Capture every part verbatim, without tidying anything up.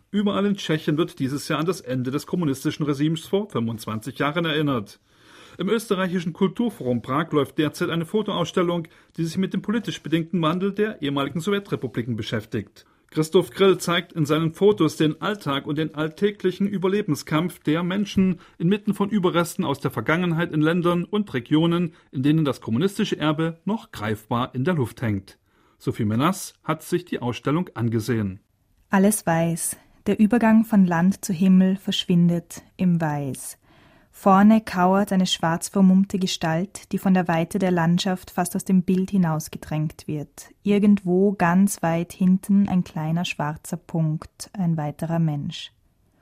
Überall in Tschechien wird dieses Jahr an das Ende des kommunistischen Regimes vor fünfundzwanzig Jahren erinnert. Im österreichischen Kulturforum Prag läuft derzeit eine Fotoausstellung, die sich mit dem politisch bedingten Wandel der ehemaligen Sowjetrepubliken beschäftigt. Christoph Grill zeigt in seinen Fotos den Alltag und den alltäglichen Überlebenskampf der Menschen inmitten von Überresten aus der Vergangenheit in Ländern und Regionen, in denen das kommunistische Erbe noch greifbar in der Luft hängt. Sophie Menas hat sich die Ausstellung angesehen. Alles weiß. Der Übergang von Land zu Himmel verschwindet im Weiß. Vorne kauert eine schwarz vermummte Gestalt, die von der Weite der Landschaft fast aus dem Bild hinausgedrängt wird. Irgendwo ganz weit hinten ein kleiner schwarzer Punkt, ein weiterer Mensch.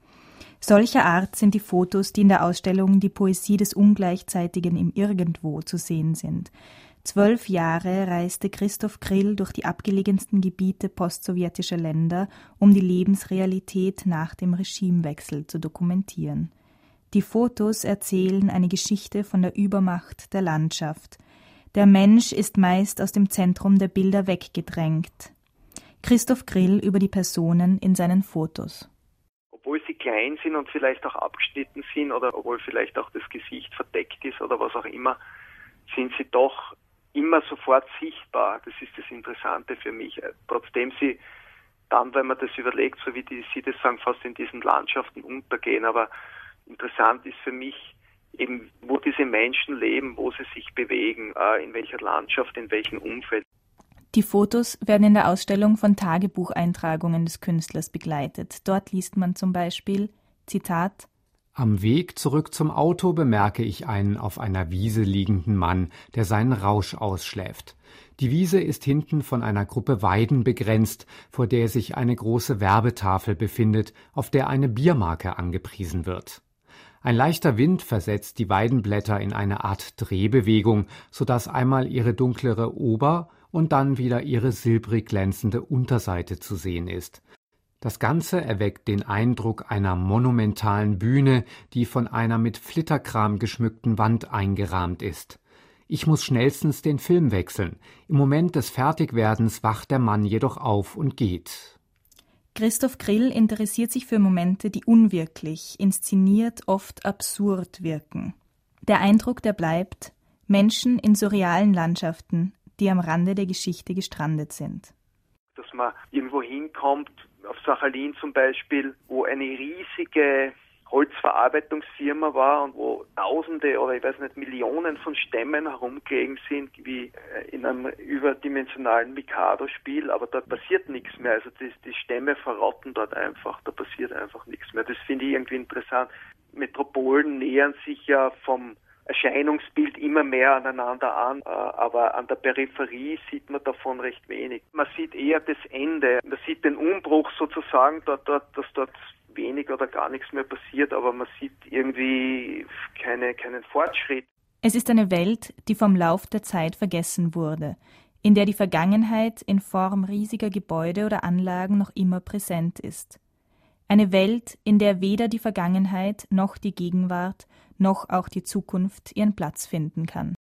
Solcher Art sind die Fotos, die in der Ausstellung Die Poesie des Ungleichzeitigen im Irgendwo zu sehen sind. Zwölf Jahre reiste Christoph Grill durch die abgelegensten Gebiete postsowjetischer Länder, um die Lebensrealität nach dem Regimewechsel zu dokumentieren. Die Fotos erzählen eine Geschichte von der Übermacht der Landschaft. Der Mensch ist meist aus dem Zentrum der Bilder weggedrängt. Christoph Grill über die Personen in seinen Fotos. Obwohl sie klein sind und vielleicht auch abgeschnitten sind oder obwohl vielleicht auch das Gesicht verdeckt ist oder was auch immer, sind sie doch immer sofort sichtbar. Das ist das Interessante für mich. Trotzdem sie dann, wenn man das überlegt, so wie die, Sie das sagen, fast in diesen Landschaften untergehen, aber interessant ist für mich eben, wo diese Menschen leben, wo sie sich bewegen, in welcher Landschaft, in welchem Umfeld. Die Fotos werden in der Ausstellung von Tagebucheintragungen des Künstlers begleitet. Dort liest man zum Beispiel, Zitat: Am Weg zurück zum Auto bemerke ich einen auf einer Wiese liegenden Mann, der seinen Rausch ausschläft. Die Wiese ist hinten von einer Gruppe Weiden begrenzt, vor der sich eine große Werbetafel befindet, auf der eine Biermarke angepriesen wird. Ein leichter Wind versetzt die Weidenblätter in eine Art Drehbewegung, sodass einmal ihre dunklere Ober- und dann wieder ihre silbrig glänzende Unterseite zu sehen ist. Das Ganze erweckt den Eindruck einer monumentalen Bühne, die von einer mit Flitterkram geschmückten Wand eingerahmt ist. Ich muss schnellstens den Film wechseln. Im Moment des Fertigwerdens wacht der Mann jedoch auf und geht. Christoph Grill interessiert sich für Momente, die unwirklich, inszeniert, oft absurd wirken. Der Eindruck, der bleibt: Menschen in surrealen Landschaften, die am Rande der Geschichte gestrandet sind. Dass man irgendwo hinkommt, auf Sachalin zum Beispiel, wo eine riesige Holzverarbeitungsfirma war und wo Tausende oder ich weiß nicht Millionen von Stämmen herumgelegen sind, wie in einem überdimensionalen Mikado-Spiel, aber dort passiert nichts mehr. Also die, die Stämme verrotten dort einfach, da passiert einfach nichts mehr. Das finde ich irgendwie interessant. Metropolen nähern sich ja vom Erscheinungsbild immer mehr aneinander an, aber an der Peripherie sieht man davon recht wenig. Man sieht eher das Ende, man sieht den Umbruch sozusagen, dort, dort, dass dort wenig oder gar nichts mehr passiert, aber man sieht irgendwie keine, keinen Fortschritt. Es ist eine Welt, die vom Lauf der Zeit vergessen wurde, in der die Vergangenheit in Form riesiger Gebäude oder Anlagen noch immer präsent ist. Eine Welt, in der weder die Vergangenheit noch die Gegenwart noch auch die Zukunft ihren Platz finden kann.